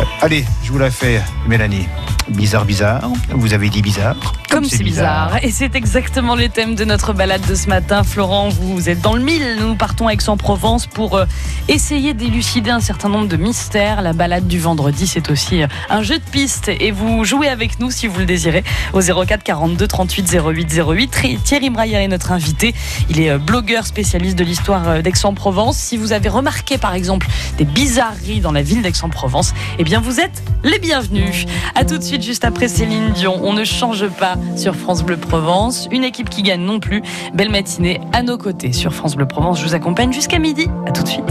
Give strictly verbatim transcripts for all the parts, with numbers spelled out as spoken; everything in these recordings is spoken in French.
Allez, je vous la fais, Mélanie. Bizarre, bizarre. Vous avez dit bizarre. Comme c'est bizarre. bizarre. Et c'est exactement le thème de notre balade de ce matin. Florent, vous êtes dans le mille. Nous partons à Aix-en-Provence pour euh, essayer d'élucider un certain nombre de mystères. La balade du vendredi, c'est aussi euh, un jeu de piste. Et vous jouez avec nous si vous le désirez au zéro quatre quarante-deux trente-huit zéro huit zéro huit. Thierry Braillard est notre invité. Il est euh, blogueur spécialiste de l'histoire euh, d'Aix-en-Provence. Si vous avez remarqué par exemple des bizarreries dans la ville d'Aix-en-Provence, eh bien vous êtes les bienvenus. À tout de suite, juste après Céline Dion. On ne change pas sur France Bleu Provence. Une équipe qui gagne non plus. Belle matinée à nos côtés sur France Bleu Provence. Je vous accompagne jusqu'à midi. À tout de suite.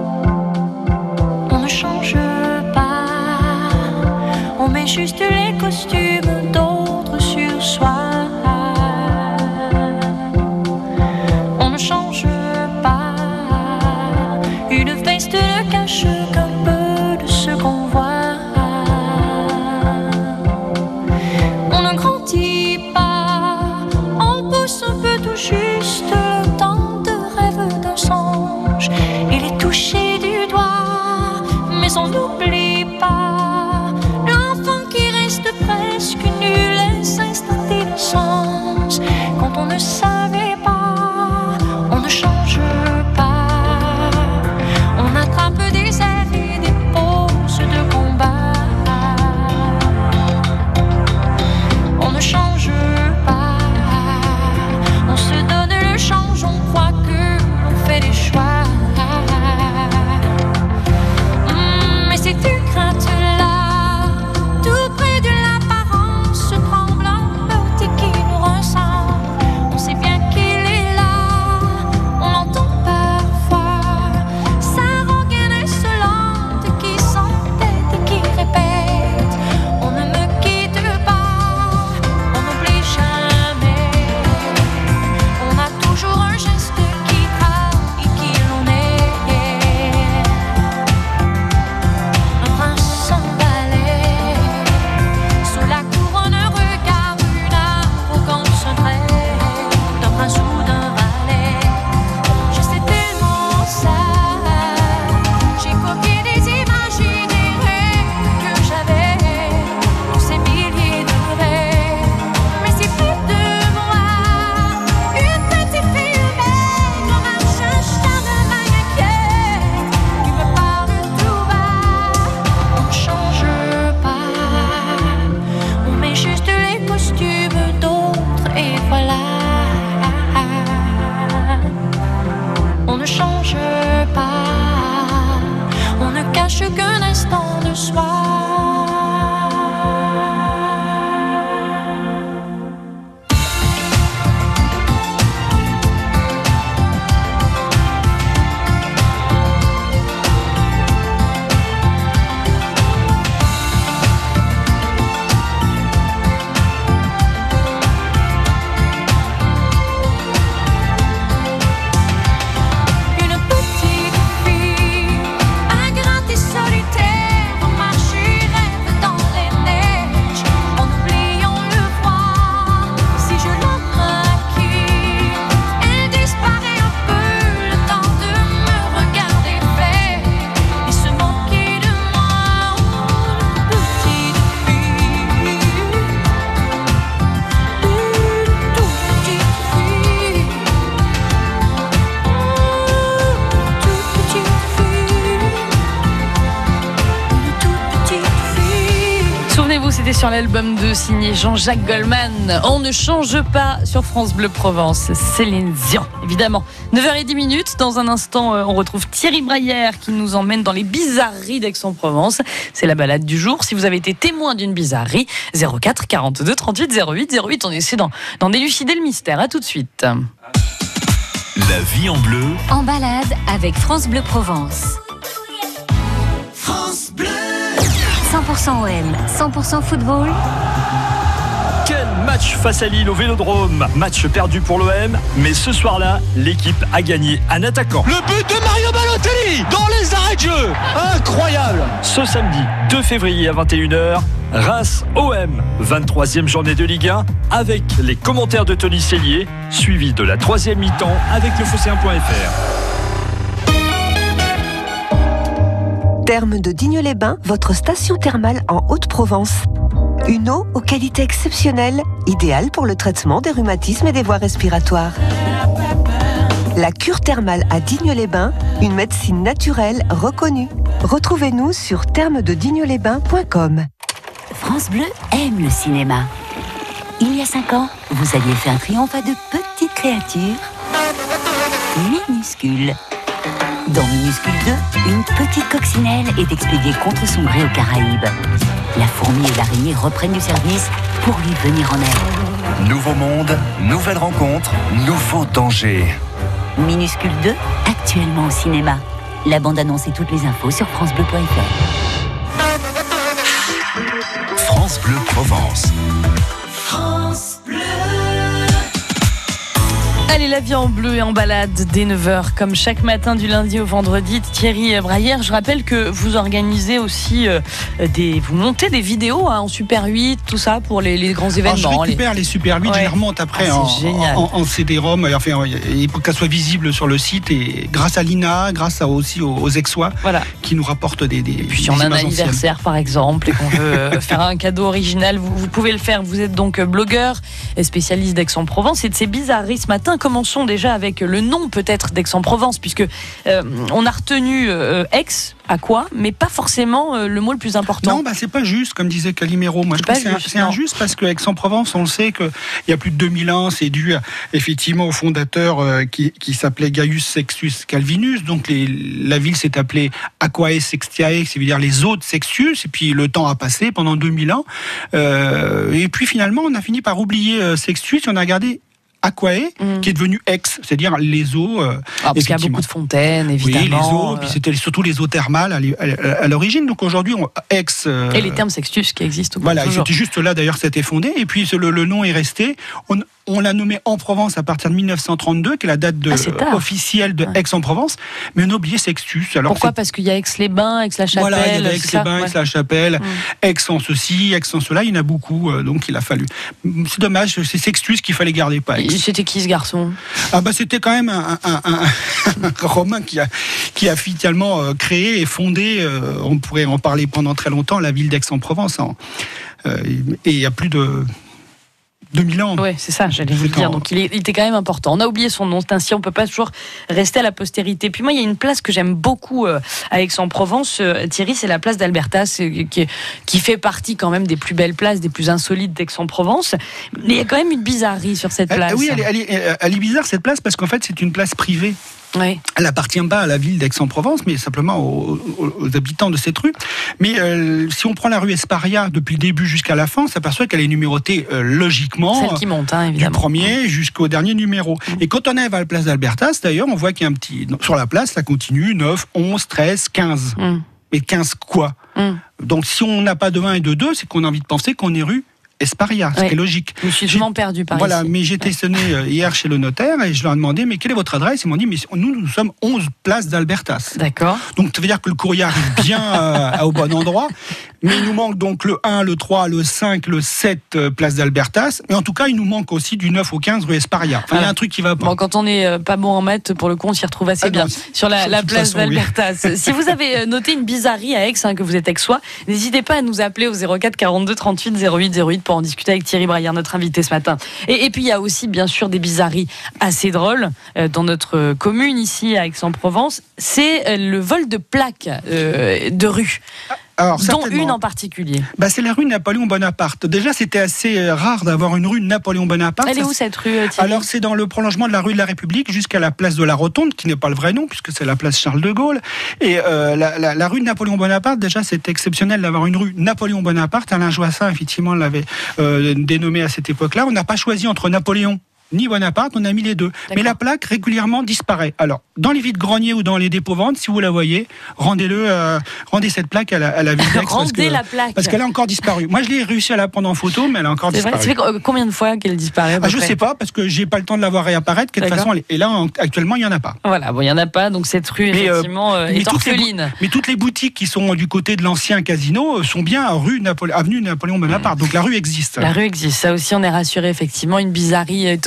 On ne change pas. On met juste les costumes d'autres sur soi. On ne change pas. Une veste ne cache qu'un peu de ce qu'on voit. Un peu tout juste le temps de rêve d'un songe. Il est touché du doigt, mais on n'oublie pas l'enfant qui reste presque nul et s'installe d'innocence. Quand on ne savait pas, on ne change pas. On attrape des ailes et des poses de combat. On ne change pas. On se donne le change, on croit que l'on fait des choix. Mmh, mais c'est une crainte-là, tout près de l'apparence tremblante qui nous ressemble. On sait bien qu'il est là, on l'entend parfois. Sa rengaine insolente qui s'entête et qui répète: on ne me quitte pas, on n'oublie jamais. On a toujours un geste qui trahit qui l'on est. Un prince sans balai, sous la couronne, un regard, une arrogance, un trait d'un prince ou d'un valet. Je sais tellement ça. J'ai copié des images et des rêves que j'avais, tous ces milliers de rêves. Mais c'est plus de moi, une petite fille humaine, comme un chat charmant inquiète, qui me parle tout bas. On ne change pas, on met juste les costumes d'autres et voilà. On ne change pas, on ne cache qu'un instant de soi. Une petite fille, ingrate et solitaire, marcher rêve dans les neiges, en oubliant le froid. Si je la maquille, elle disparaît un peu, le temps de me regarder faire et se moquer de moi. Une petite fille, une toute petite fille, une toute petite fille, une toute petite fille. Souvenez-vous, c'était sur l'album de signé Jean-Jacques Goldman. On ne change pas sur France Bleu Provence. Céline Dion, évidemment. neuf heures dix dans un instant, euh, on retrouve Thierry Braillard qui nous emmène dans les bizarreries d'Aix-en-Provence. C'est la balade du jour. Si vous avez été témoin d'une bizarrerie, zéro quatre quarante-deux trente-huit zéro huit zéro huit, on essaie d'en, d'en élucider le mystère. À tout de suite. La vie en bleu. En balade avec France Bleu Provence. France Bleu. cent pour cent O M, cent pour cent football. Quel match face à Lille au Vélodrome. Match perdu pour l'O M, mais ce soir-là, l'équipe a gagné un attaquant. Le but de Mario Balotelli dans les arrêts de jeu. Incroyable. Ce samedi deux février à vingt et une heures, Reims O M, vingt-troisième journée de Ligue un, avec les commentaires de Tony Cellier, suivi de la troisième mi-temps avec le phocéen point f r. Thermes de Digne-les-Bains, votre station thermale en Haute-Provence. Une eau aux qualités exceptionnelles, idéale pour le traitement des rhumatismes et des voies respiratoires. La cure thermale à Digne-les-Bains, une médecine naturelle reconnue. Retrouvez-nous sur thermes de digne les bains point com. France Bleu aime le cinéma. Il y a cinq ans, vous aviez fait un triomphe à de petites créatures minuscules. Dans Minuscule deux, une petite coccinelle est expédiée contre son gré aux Caraïbes. La fourmi et l'araignée reprennent du service pour lui venir en aide. Nouveau monde, nouvelle rencontre, nouveau danger. Minuscule deux, actuellement au cinéma. La bande-annonce et toutes les infos sur francebleu point f r. France Bleu Provence. France Bleu. Allez, la vie en bleu et en balade dès neuf heures, comme chaque matin du lundi au vendredi. Thierry Braillère, je rappelle que vous organisez aussi euh, des, vous montez des vidéos hein, en Super huit, tout ça pour les, les grands événements. Alors, je récupère les, les Super huit, ouais. Je les remonte après ah, en, en, en C D-ROM, enfin, pour qu'elles soient visibles sur le site et grâce à l'I N A, grâce à, aussi aux, aux Aixois voilà. Qui nous rapportent des, des. Et puis si on a un anniversaire anciennes. Par exemple et qu'on veut faire un cadeau original, vous, vous pouvez le faire. Vous êtes donc blogueur et spécialiste d'Aix-en-Provence et de ces bizarreries ce matin. Commençons déjà avec le nom peut-être d'Aix-en-Provence, puisque euh, on a retenu euh, Aix, à quoi, mais pas forcément euh, le mot le plus important. Non, bah c'est pas juste, comme disait Calimero. Moi, je trouve que c'est, c'est injuste parce que Aix-en-Provence, on le sait qu'il y a plus de deux mille ans, c'est dû à, effectivement au fondateur euh, qui, qui s'appelait Gaius Sextius Calvinus. Donc les, la ville s'est appelée Aquae Sextiae, c'est-à-dire les eaux de Sextius. Et puis le temps a passé pendant deux mille ans. Euh, et puis finalement, on a fini par oublier euh, Sextius. On a gardé Aquae, mmh. qui est devenu Aix, c'est-à-dire les eaux. Euh, ah, parce qu'il y a beaucoup de fontaines, évidemment. Oui, les eaux, euh... puis c'était surtout les eaux thermales à, à, à l'origine. Donc aujourd'hui, on, Aix. Euh, et les termes Sextius qui existent. Voilà, toujours. C'était juste là d'ailleurs, c'était fondé. Et puis le, le nom est resté. On, on l'a nommé en Provence à partir de dix-neuf cent trente-deux, qui est la date de, ah, officielle de ouais. Aix-en-Provence. Mais on a oublié Sextius. Alors pourquoi c'est... Parce qu'il y a Aix-les-Bains, Aix-la-Chapelle. Voilà, il y a Aix-les-Bains, ouais. Aix-la-Chapelle, mmh. Aix en ceci, Aix en cela. Il y en a beaucoup, euh, donc il a fallu. C'est dommage, c'est Sextius qu'il fallait garder, pas Aix. C'était qui ce garçon ? Ah bah c'était quand même un, un, un, un Romain qui a, qui a finalement euh, créé et fondé, euh, on pourrait en parler pendant très longtemps, la ville d'Aix-en-Provence. Hein. Euh, et il y a plus de deux mille ans. Oui, c'est ça, j'allais vous le dire. Donc il, est, il était quand même important. On a oublié son nom, c'est ainsi, on ne peut pas toujours rester à la postérité. Puis moi, il y a une place que j'aime beaucoup euh, à Aix-en-Provence, euh, Thierry, c'est la place d'Albertas, euh, qui, qui fait partie quand même des plus belles places, des plus insolites d'Aix-en-Provence. Mais il y a quand même une bizarrerie sur cette place. Euh, oui, elle est, elle, est, elle est bizarre cette place, parce qu'en fait, c'est une place privée. Oui. Elle n'appartient pas à la ville d'Aix-en-Provence, mais simplement aux, aux, aux habitants de cette rue. Mais euh, si on prend la rue Esparia depuis le début jusqu'à la fin, on s'aperçoit qu'elle est numérotée euh, logiquement. Celle qui monte, hein, évidemment. Du premier jusqu'au dernier numéro. Mmh. Et quand on arrive à la place d'Albertas, d'ailleurs, on voit qu'il y a un petit... Sur la place, ça continue, neuf, onze, treize, quinze. Mmh. Mais quinze quoi mmh. Donc si on n'a pas de un et de deux, c'est qu'on a envie de penser qu'on est rue Esparia, ce ouais. qui est logique. Je me suis souvent perdu par Voilà, ici. mais j'étais sonné ouais. hier chez le notaire et je leur ai demandé, mais quelle est votre adresse ? Ils m'ont dit, mais nous, nous sommes onze place d'Albertas. D'accord. Donc, ça veut dire que le courrier arrive bien euh, au bon endroit. Mais il nous manque donc le un, le trois, le cinq, le sept, euh, place d'Albertas. Mais en tout cas, il nous manque aussi du neuf au quinze, rue Esparia. Enfin, il ah. y a un truc qui va pas. Bon, quand on n'est euh, pas bon en maths, pour le coup, on s'y retrouve assez ah, bien. Non, sur la, la place façon, d'Albertas. Oui. Si vous avez noté une bizarrerie à Aix, hein, que vous êtes aixois, n'hésitez pas à nous appeler au zéro quatre quarante-deux trente-huit zéro huit zéro huit pour en discuter avec Thierry Braillard, notre invité ce matin. Et, et puis, il y a aussi, bien sûr, des bizarreries assez drôles euh, dans notre commune, ici, à Aix-en-Provence. C'est euh, le vol de plaques euh, de rue. Alors, dont une en particulier. Bah, c'est la rue Napoléon Bonaparte. Déjà, c'était assez rare d'avoir une rue Napoléon Bonaparte. Elle est où cette rue, Thierry ? Alors, c'est dans le prolongement de la rue de la République jusqu'à la place de la Rotonde, qui n'est pas le vrai nom, puisque c'est la place Charles de Gaulle. Et euh, la, la, la rue de Napoléon Bonaparte, déjà, c'est exceptionnel d'avoir une rue Napoléon Bonaparte. Alain Joissin, effectivement, l'avait euh, dénommée à cette époque-là. On n'a pas choisi entre Napoléon ni Bonaparte, on a mis les deux. D'accord. Mais la plaque régulièrement disparaît. Alors, dans les vides-greniers ou dans les dépôts-ventes, si vous la voyez, rendez-le, euh, rendez cette plaque à la, à la ville d'Aix. Rendez parce que, la plaque. Parce qu'elle a encore disparu. Moi, je l'ai réussi à la prendre en photo, mais elle a encore c'est disparu. Vrai, ça fait combien de fois qu'elle disparaît ? Ah, je sais pas, parce que j'ai pas le temps de la voir réapparaître. De toute façon, elle est... et là, actuellement, il y en a pas. Voilà, bon, il y en a pas, donc cette rue, mais, effectivement, euh, est orpheline. Les, mais toutes les boutiques qui sont du côté de l'ancien casino sont bien rue Napole... avenue Napoléon Bonaparte. Mmh. Donc la rue existe. La rue existe. Ça aussi, on est rassuré, effectivement, une bizarrerie étonnante.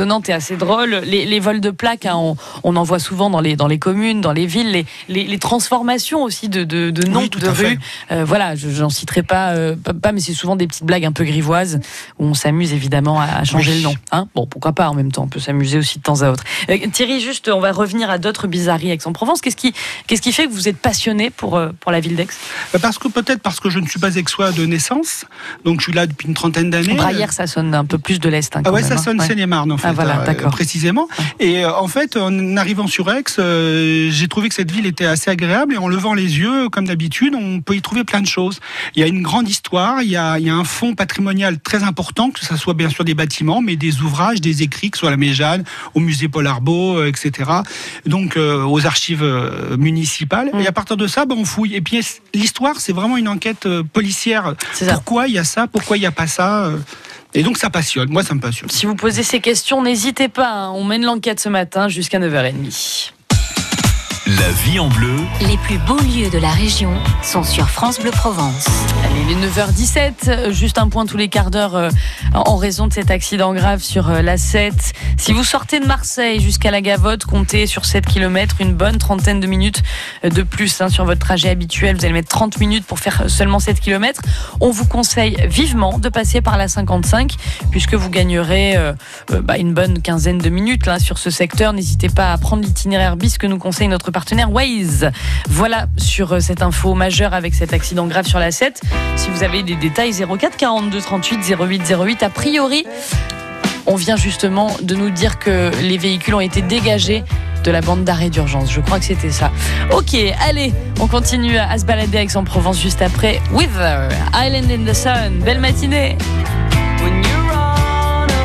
étonnante et assez drôle. Les, les vols de plaques, hein, on, on en voit souvent dans les, dans les communes, dans les villes, les, les, les transformations aussi de, de, de noms oui, tout de à fait. rues. Euh, voilà, je, j'en citerai pas, euh, pas, mais c'est souvent des petites blagues un peu grivoises où on s'amuse évidemment à, à changer oui. le nom. Hein, bon, pourquoi pas en même temps, on peut s'amuser aussi de temps à autre. Euh, Thierry, juste, on va revenir à d'autres bizarreries Aix-en-Provence. Qu'est-ce qui, qu'est-ce qui fait que vous êtes passionné pour, euh, pour la ville d'Aix? Parce que peut-être parce que je ne suis pas aixois de naissance, donc je suis là depuis une trentaine d'années. Braillère, ça sonne un peu plus de l'Est. Hein, ah ouais, même, ça hein. sonne ouais. Seine-et-Marne en fait, ah, voilà, euh, précisément. Et euh, en fait, en arrivant sur Aix, euh, j'ai trouvé que cette ville était assez agréable et en levant les yeux, comme d'habitude, on peut y trouver plein de choses. Il y a une grande histoire, il y a, il y a un fonds patrimonial très important, que ce soit bien sûr des bâtiments, mais des ouvrages, des écrits, que ce soit à la Méjane, au musée Paul Arbaud, euh, et cetera. Donc euh, aux archives euh, municipales. Mmh. Et à partir de ça, ben, on fouille. Et puis l'histoire, c'est vraiment une enquête euh, policière. Pourquoi il y a ça, pourquoi il n'y a pas ça euh, Et donc ça passionne, moi ça me passionne. Si vous posez ces questions, n'hésitez pas, hein. On mène l'enquête ce matin jusqu'à neuf heures trente. La vie en bleu. Les plus beaux lieux de la région sont sur France Bleu Provence. Allez, les neuf heures dix-sept, juste un point tous les quarts d'heure euh, en raison de cet accident grave sur euh, l'A sept. Si vous sortez de Marseille jusqu'à la Gavotte, comptez sur sept kilomètres, une bonne trentaine de minutes de plus hein, sur votre trajet habituel. Vous allez mettre trente minutes pour faire seulement sept kilomètres. On vous conseille vivement de passer par la cinquante-cinq puisque vous gagnerez euh, euh, bah, une bonne quinzaine de minutes là, sur ce secteur. N'hésitez pas à prendre l'itinéraire bis que nous conseille notre partenaire Waze. Voilà sur cette info majeure avec cet accident grave sur l'A sept. Si vous avez des détails, zéro quatre quarante-deux trente-huit zéro huit zéro huit. A priori, on vient justement de nous dire que les véhicules ont été dégagés de la bande d'arrêt d'urgence. Je crois que c'était ça. Ok, allez, on continue à se balader à Aix-en-Provence juste après. Weather, Island in the Sun. Belle matinée. When you're on a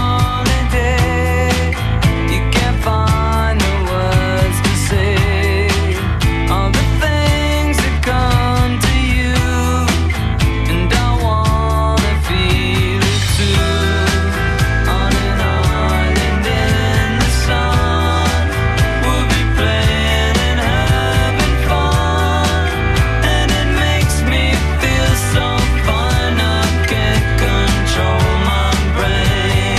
holiday, you can't find the words to say. All the things that come to you, and I wanna feel it too. On an island in the sun, we'll be playing and having fun, and it makes me feel so fine. I can't control my brain.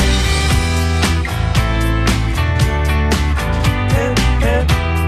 Hip, hip.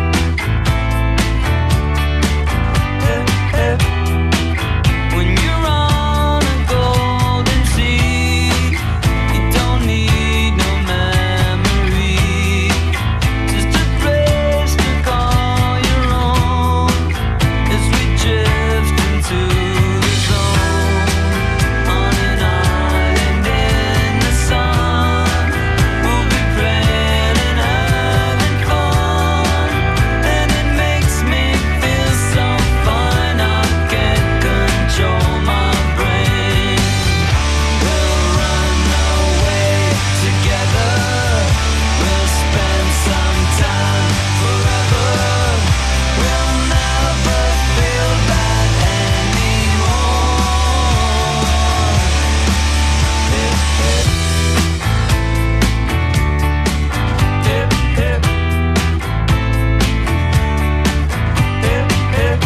Hip, hip. When you're on a golden sea, you don't need no memory, just a place to call your own as we drift into the zone. On an island in the sun, we'll be playing and having fun, and it makes me feel so fine. I can't control my brain. We'll run away together. We'll spend some time forever. We'll never feel bad anymore. Hip, hip. Hip, hip. Hip, hip.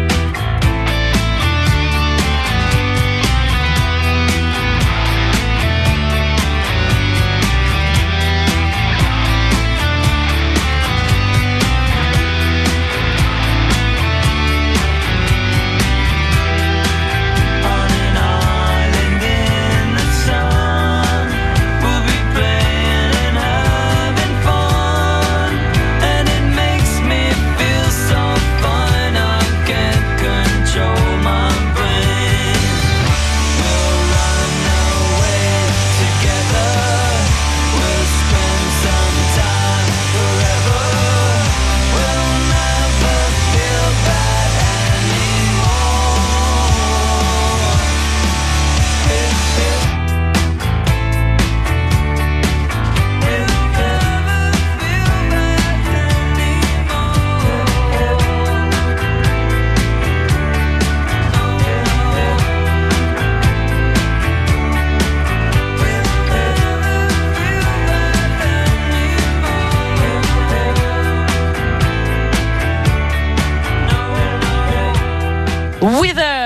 On an island in the sun, we'll be playing and having fun, and it makes me feel so fine. I can't control my brain. We'll run away together. We'll spend some time forever. We'll never feel bad anymore. Hip, hip. We'll never feel bad Weather, Island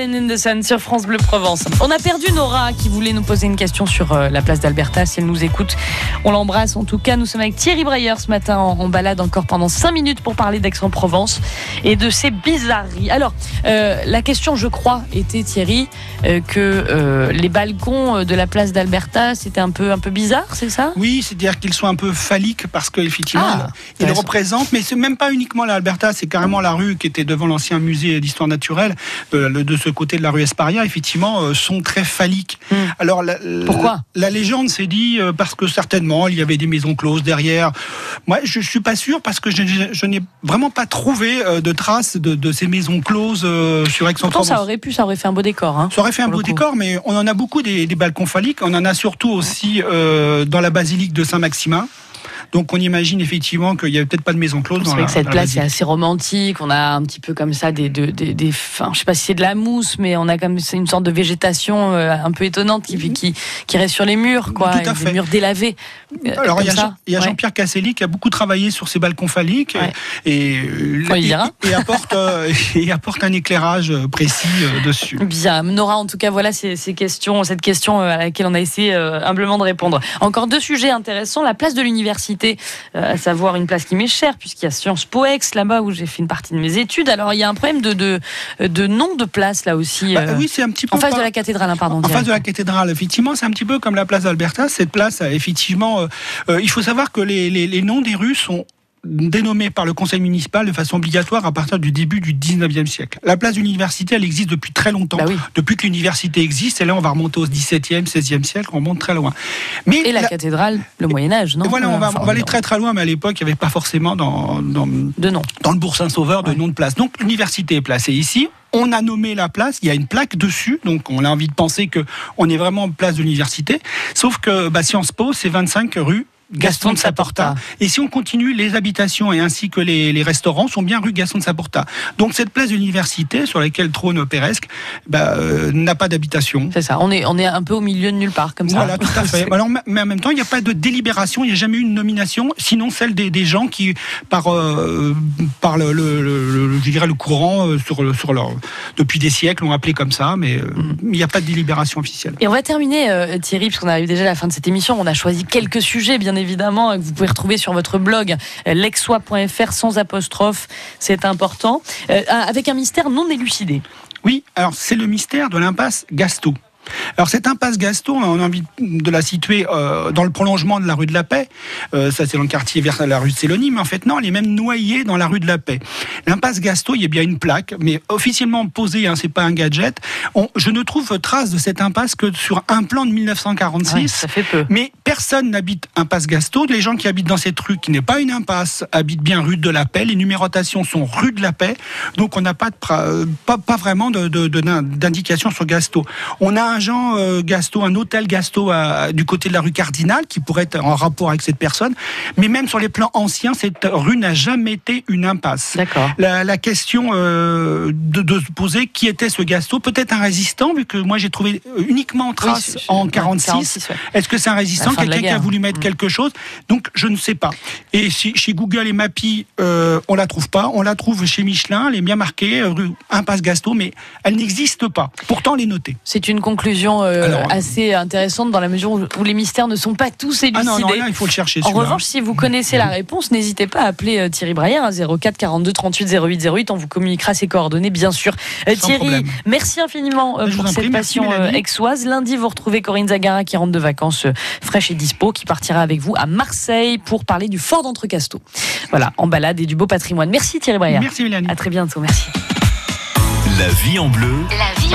Allen and the Sun sur France Bleu Provence. On a perdu Nora qui voulait nous poser une question sur euh, la place d'Alberta. Si elle nous écoute, on l'embrasse. En tout cas, nous sommes avec Thierry Breyer ce matin en, en balade encore pendant cinq minutes pour parler d'Aix-en-Provence et de ses bizarreries. Alors, euh, la question, je crois, était, Thierry, euh, que euh, les balcons de la place d'Alberta, c'était un peu, un peu bizarre, c'est ça ? Oui, c'est-à-dire qu'ils sont un peu phalliques parce qu'effectivement, Ah, ils le représentent, mais c'est même pas uniquement l'Alberta, c'est carrément la rue qui était devant l'ancien musée d'histoire naturelle, de, de ce côté de la rue Esparia, effectivement, euh, sont très phalliques. Mmh. Alors, la, Pourquoi ? la, la légende s'est dit euh, parce que certainement, il y avait des maisons closes derrière. Moi, je, je suis pas sûr parce que je, je, je n'ai vraiment pas trouvé euh, de traces de, de ces maisons closes euh, sur Aix-en-Provence. Pourtant, ça aurait pu, ça aurait fait un beau décor. Hein, ça aurait fait un beau décor, mais on en a beaucoup des, des balcons phalliques. On en a surtout aussi euh, dans la basilique de Saint-Maximin. Donc on imagine effectivement qu'il n'y avait peut-être pas de maison close. C'est vrai que cette place est assez romantique. On a un petit peu comme ça des, des, des, des enfin, je sais pas si c'est de la mousse, mais on a comme c'est une sorte de végétation euh, un peu étonnante qui, mmh. qui, qui reste sur les murs, quoi. Tout à fait. Des murs délavés. Euh, Alors il y a, Jean, il y a ouais. Jean-Pierre Casselli qui a beaucoup travaillé sur ces balcons phalliques ouais. et, et, hein. et, apporte, euh, et apporte un éclairage précis euh, dessus. Bien, Nora, en tout cas, voilà ces, ces questions, cette question à laquelle on a essayé euh, humblement de répondre. Encore deux sujets intéressants. La place de l'université. Euh, savoir une place qui m'est chère, puisqu'il y a Sciences Po Aix, là-bas où j'ai fait une partie de mes études. Alors, il y a un problème de, de, de nom de place, là aussi. Bah, euh, oui, c'est un petit peu... En face pas... de la cathédrale, hein, pardon. En direct. face de la cathédrale, effectivement, c'est un petit peu comme la place d'Alberta. Cette place, effectivement, euh, euh, il faut savoir que les, les, les noms des rues sont dénommée par le conseil municipal de façon obligatoire à partir du début du dix-neuvième siècle. La place de l'université, elle existe depuis très longtemps. Bah oui. Depuis que l'université existe, et là on va remonter au dix-septième, seizième siècle, on remonte très loin. Mais et la, la cathédrale, le Moyen-Âge, non ? Et voilà, on va, enfin, on va aller très très loin, mais à l'époque, il n'y avait pas forcément dans, dans, de nom. dans le Bourg Saint-Sauveur de ouais. nom de place. Donc l'université est placée ici. On a nommé la place, il y a une plaque dessus, donc on a envie de penser qu'on est vraiment place de l'université. Sauf que bah, Sciences Po, c'est vingt-cinq rue Gaston de Saporta. Et si on continue, les habitations et ainsi que les, les restaurants sont bien rue Gaston de Saporta. Donc cette place de l'université sur laquelle trône Péresque bah, euh, n'a pas d'habitation. C'est ça, on est, on est un peu au milieu de nulle part comme ça. Voilà, tout à fait. Alors, mais en même temps, il n'y a pas de délibération, il n'y a jamais eu une nomination, sinon celle des, des gens qui, par, euh, par le, le, le, le, je dirais le courant, euh, sur, sur leur, depuis des siècles, l'ont appelé comme ça, mais euh, mm. il n'y a pas de délibération officielle. Et on va terminer, euh, Thierry, parce qu'on arrive déjà à la fin de cette émission. On a choisi quelques sujets, bien évidemment. évidemment, que vous pouvez retrouver sur votre blog leixois point f r sans apostrophe, c'est important, euh, avec un mystère non élucidé. Oui, alors c'est le mystère de l'impasse Gastaut. Alors cette impasse Gastaut, on a envie de la situer euh, dans le prolongement de la rue de la Paix. Euh, ça c'est dans le quartier vers la rue de Sélonie, mais en fait non, elle est même noyée dans la rue de la Paix. L'impasse Gastaut, il y a bien une plaque, mais officiellement posée, hein, c'est pas un gadget. On, je ne trouve trace de cette impasse que sur un plan de mille neuf cent quarante-six. Ouais, ça fait peu. Mais personne n'habite impasse Gastaut. Les gens qui habitent dans cette rue, qui n'est pas une impasse, habitent bien rue de la Paix. Les numérotations sont rue de la Paix, donc on n'a pas, de, pas, pas vraiment de, de, de, d'indication sur Gastaut. On a un Jean euh, Gastaut, un hôtel Gastaut à, du côté de la rue Cardinal, qui pourrait être en rapport avec cette personne. Mais même sur les plans anciens, cette rue n'a jamais été une impasse. D'accord. La, la question euh, de, de se poser qui était ce Gastaut, peut-être un résistant, vu que moi j'ai trouvé uniquement en trace oui, en quarante-six. quarante-six ouais. Est-ce que c'est un résistant, quelqu'un qui a voulu mettre mmh. quelque chose? Donc je ne sais pas. Et si, chez Google et Mappy, euh, on la trouve pas. On la trouve chez Michelin, elle est bien marquée, rue impasse Gastaut, mais elle n'existe pas. Pourtant, elle est notée. C'est une conclusion euh, Alors, assez intéressante dans la mesure où, où les mystères ne sont pas tous élucidés. Ah non, non, là, il faut le chercher. En revanche, si vous connaissez la réponse, n'hésitez pas à appeler euh, Thierry Breyer à zéro quatre quarante-deux trente-huit zéro huit zéro huit. On vous communiquera ses coordonnées, bien sûr. Euh, Thierry, problème. merci infiniment euh, pour cette prie, passion euh, aixoise. Lundi, vous retrouvez Corinne Zagara qui rentre de vacances euh, fraîche et dispo, qui partira avec vous à Marseille pour parler du fort d'Entrecasteaux. Voilà, en balade et du beau patrimoine. Merci Thierry Breyer. Merci Mélanie. À très bientôt, merci. La vie en bleu. La vie